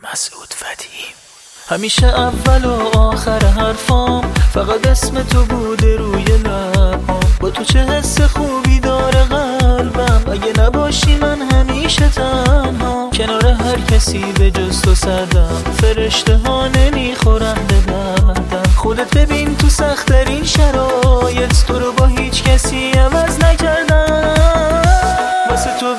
مسعود فتحی. همیشه اول و آخر حرفام فقط اسم تو بوده روی لبام. با تو چه حس خوبی داره قلبم، اگه نباشی من همیشه تنها. کنار هر کسی به جز تو سردم، فرشته ها نمیخورن به دردم. خودت ببین تو سخت‌ترین شرایط، تو رو با هیچ کسی عوض نکردم. واسه تو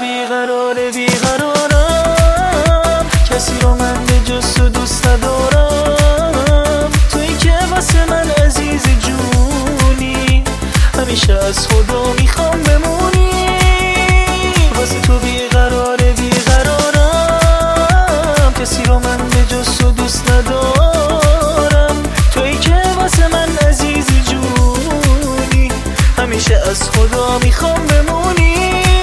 بیقرارم، کسی رو من به جز تو دوست ندارم. تویی که واسه من عزیز جونی، همیشه از خدا میخوام بمونی. واسه تو بیقرارم، کسی رو من به جز تو دوست ندارم. تویی که واسه من عزیز جونی، همیشه از خدا میخوام بمونی.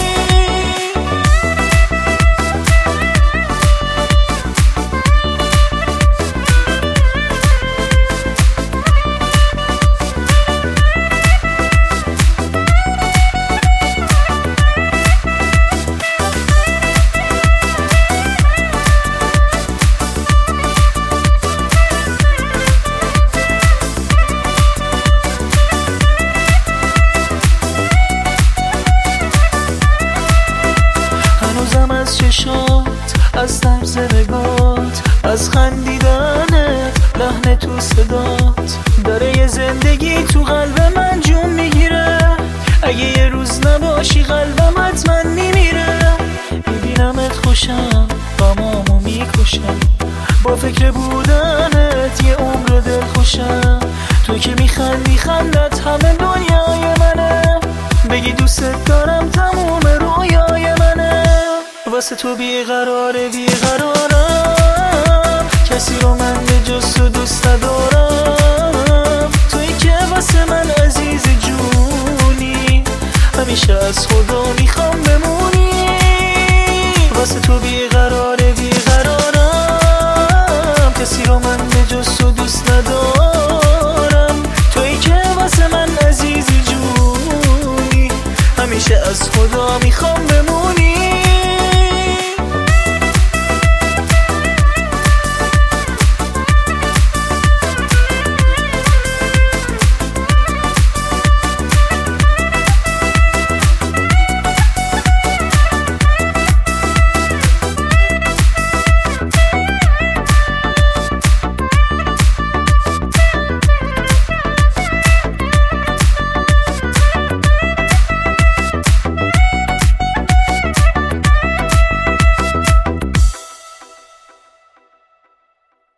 از چشات، از طرز نگات، از خندیدنت، لحن تو صدات داره یه زندگی تو قلب من جون میگیره. اگه یه روز نباشی قلبم حتما میمیره. میبینمت خوشم، غمامو میکشم، با فکر بودنت یه عمر دل خوشم. تو که میخندی خندت همه دنیای منه، بگی دوست دارم تموم رویای منه. واسه تو بیقرارم، کسی رو من به جز تو دوست ندارم. تویی که واسه من عزیز جونی، همیشه از خدا میخوام بمونی.